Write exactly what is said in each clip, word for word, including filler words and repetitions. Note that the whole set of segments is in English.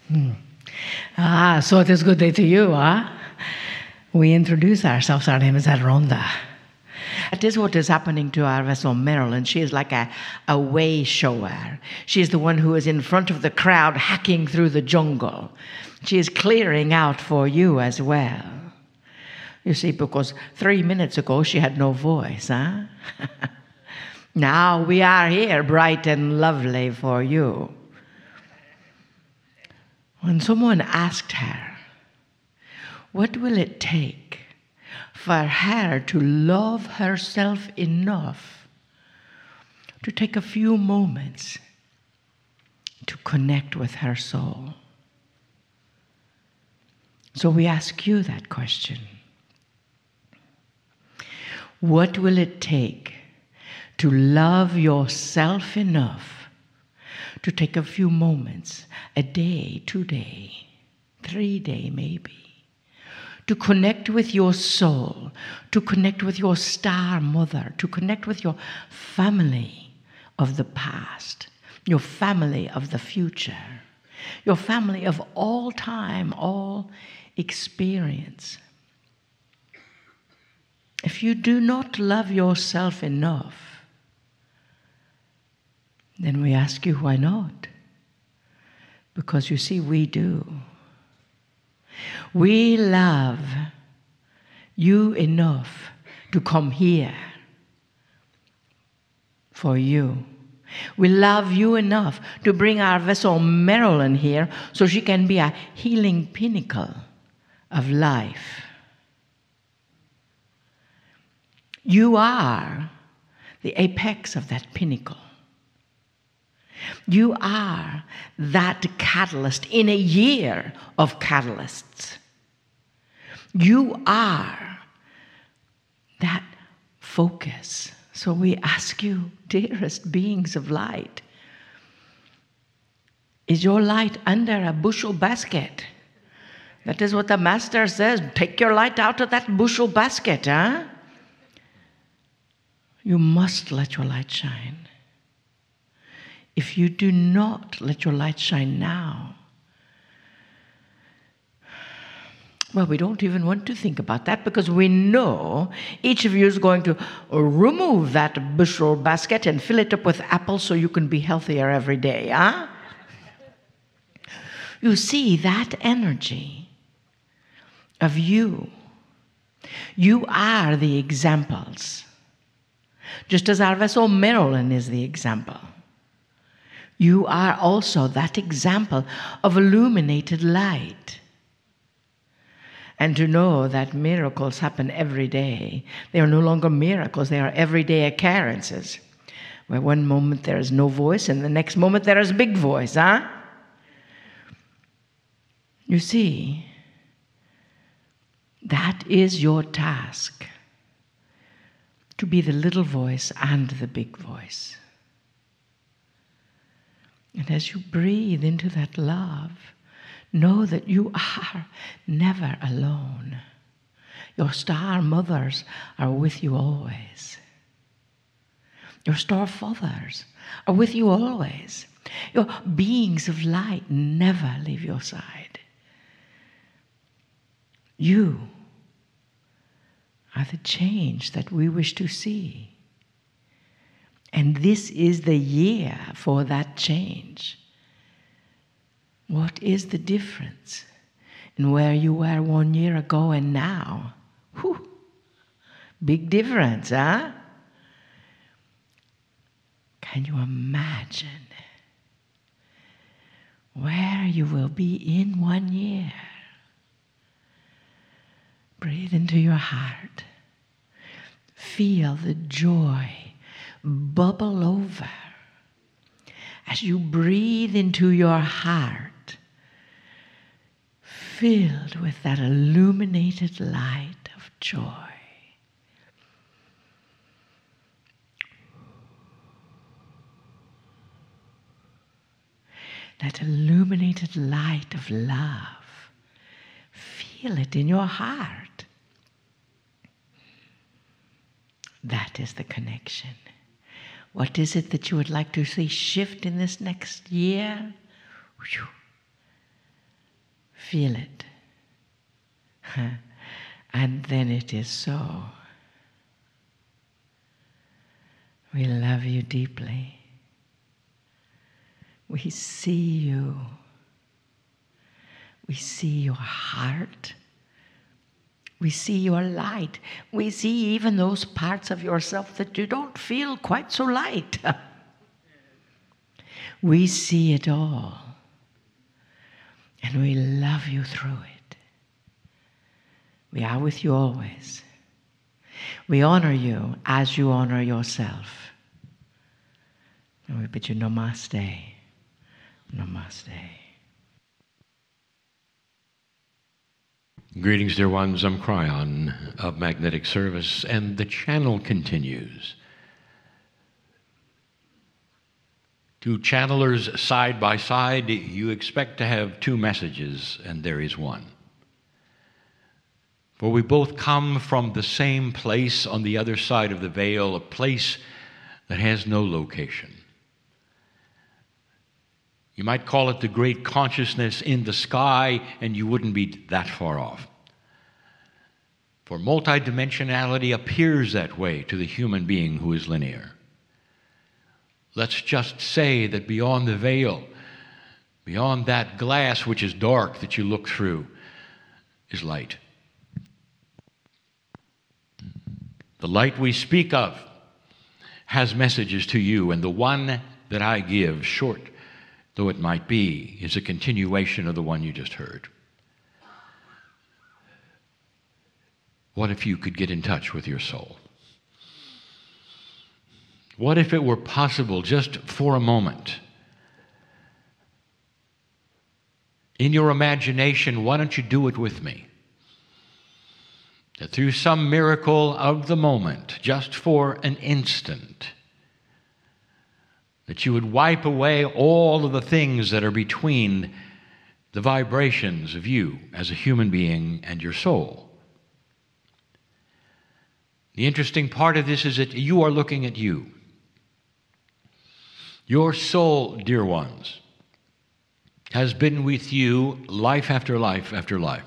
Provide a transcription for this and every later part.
Hmm. Ah, so it is good day to you, huh? We introduce ourselves. Our name is Rhonda. That is what is happening to our vessel Marilyn. She is like a, a way shower. She is the one who is in front of the crowd hacking through the jungle. She is clearing out for you as well. You see, because three minutes ago she had no voice, huh? Now we are here, bright and lovely for you. When someone asked her, what will it take for her to love herself enough to take a few moments to connect with her soul? So we ask you that question. What will it take to love yourself enough to take a few moments, a day, two day, three day maybe, to connect with your soul, to connect with your star mother, to connect with your family of the past, your family of the future, your family of all time, all experience. If you do not love yourself enough, then we ask you, why not? Because you see, we do. We love you enough to come here for you. We love you enough to bring our vessel Marilyn here so she can be a healing pinnacle of life. You are the apex of that pinnacle. You are that catalyst in a year of catalysts. You are that focus. So we ask you, dearest beings of light, is your light under a bushel basket? That is what the Master says. Take your light out of that bushel basket, huh? You must let your light shine. If you do not let your light shine now, well, we don't even want to think about that because we know each of you is going to remove that bushel basket and fill it up with apples so you can be healthier every day, huh? You see, that energy of you, you are the examples. Just as our vessel Marilyn is the example. You are also that example of illuminated light. And to know that miracles happen every day. They are no longer miracles, they are everyday occurrences. Where one moment there is no voice and the next moment there is a big voice, huh? You see, that is your task. To be the little voice and the big voice. And as you breathe into that love, know that you are never alone. Your star mothers are with you always. Your star fathers are with you always. Your beings of light never leave your side. You are the change that we wish to see. And this is the year for that change. What is the difference in where you were one year ago and now? Whew. Big difference, huh? Can you imagine where you will be in one year? Breathe into your heart. Feel the joy bubble over as you breathe into your heart, filled with that illuminated light of joy. That illuminated light of love. Feel it in your heart. That is the connection. What is it that you would like to see shift in this next year? Whew. Feel it. And then it is so. We love you deeply. We see you. We see your heart. We see your light. We see even those parts of yourself that you don't feel quite so light. We see it all. And we love you through it. We are with you always. We honor you as you honor yourself. And we bid you namaste. Namaste. Greetings, dear ones. I'm Cryon of Magnetic Service, and the channel continues. Two channelers side by side, you expect to have two messages, and there is one. For we both come from the same place on the other side of the veil, a place that has no location. You might call it the great consciousness in the sky, and you wouldn't be that far off. For multidimensionality appears that way to the human being who is linear. Let's just say that beyond the veil, beyond that glass which is dark that you look through, is light. The light we speak of has messages to you, and the one that I give, short though it might be, is a continuation of the one you just heard. What if you could get in touch with your soul? What if it were possible just for a moment? In your imagination, why don't you do it with me? That through some miracle of the moment, just for an instant, that you would wipe away all of the things that are between the vibrations of you as a human being and your soul. The interesting part of this is that you are looking at you. Your soul, dear ones, has been with you life after life after life.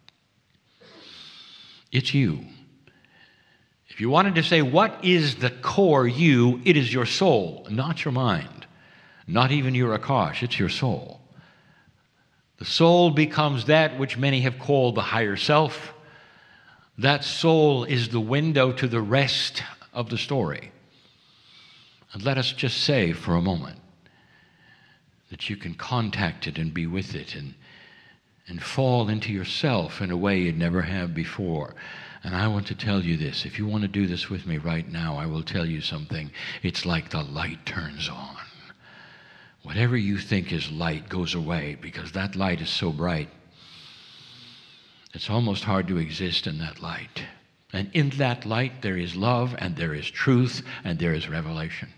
It's you. If you wanted to say, what is the core you? It is your soul, not your mind. Not even your Akash, it's your soul. The soul becomes that which many have called the higher self. That soul is the window to the rest of the story. And let us just say for a moment that you can contact it and be with it and, and fall into yourself in a way you'd never have before. And I want to tell you this. If you want to do this with me right now, I will tell you something. It's like the light turns on. Whatever you think is light goes away because that light is so bright. It's almost hard to exist in that light. And in that light there is love and there is truth and there is revelation.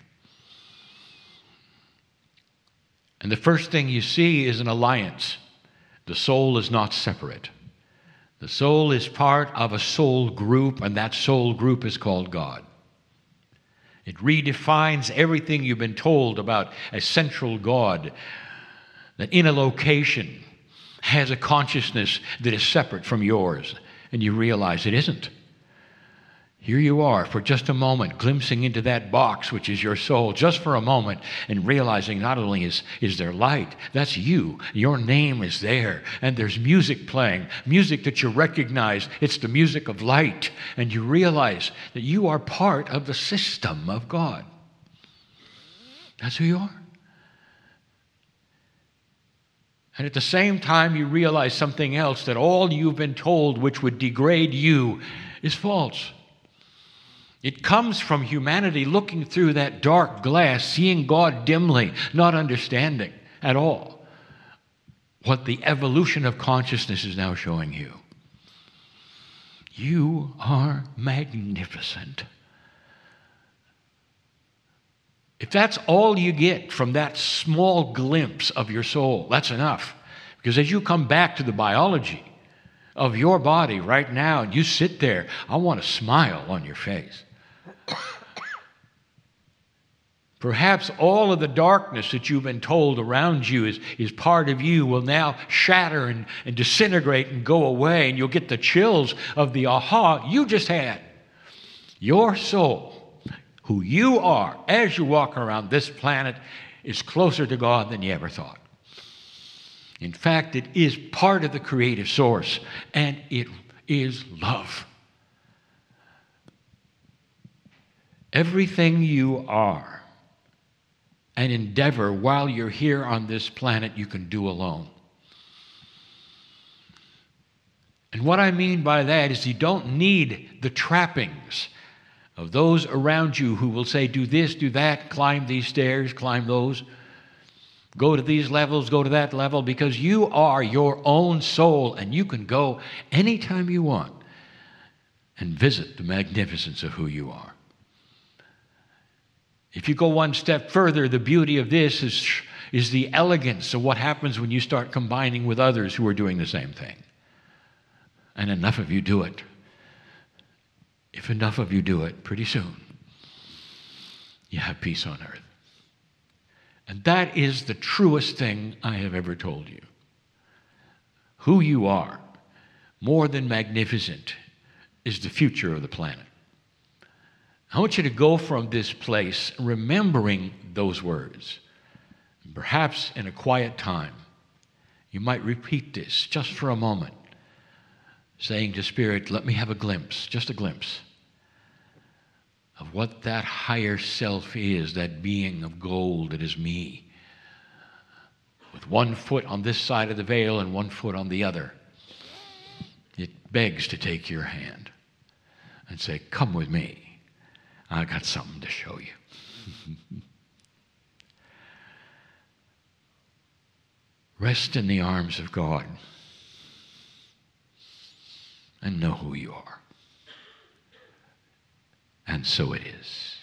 And the first thing you see is an alliance. The soul is not separate. The soul is part of a soul group, and that soul group is called God. It redefines everything you've been told about a central God that in a location has a consciousness that is separate from yours, and you realize it isn't. Here you are for just a moment, glimpsing into that box which is your soul, just for a moment, and realizing not only is, is there light, that's you, your name is there, and there's music playing, music that you recognize, it's the music of light, and you realize that you are part of the system of God. That's who you are. And at the same time, you realize something else, that all you've been told which would degrade you is false. It comes from humanity looking through that dark glass, seeing God dimly, not understanding at all what the evolution of consciousness is now showing you. You are magnificent. If that's all you get from that small glimpse of your soul, that's enough. Because as you come back to the biology of your body right now, and you sit there, I want a smile on your face. Perhaps all of the darkness that you've been told around you is, is part of you will now shatter and, and disintegrate and go away, and you'll get the chills of the aha you just had. Your soul, who you are as you walk around this planet, is closer to God than you ever thought. In fact, it is part of the creative source, and it is love. Everything you are and endeavor while you're here on this planet, you can do alone. And what I mean by that is you don't need the trappings of those around you who will say, do this, do that, climb these stairs, climb those, go to these levels, go to that level, because you are your own soul, and you can go anytime you want and visit the magnificence of who you are. If you go one step further, the beauty of this is, is the elegance of what happens when you start combining with others who are doing the same thing. And enough of you do it. If enough of you do it, pretty soon, you have peace on earth. And that is the truest thing I have ever told you. Who you are, more than magnificent, is the future of the planet. I want you to go from this place remembering those words. Perhaps in a quiet time, you might repeat this just for a moment, saying to Spirit, let me have a glimpse, just a glimpse, of what that higher self is, that being of gold that is me, with one foot on this side of the veil and one foot on the other. It begs to take your hand and say, come with me. I got something to show you. Rest in the arms of God and know who you are. And so it is.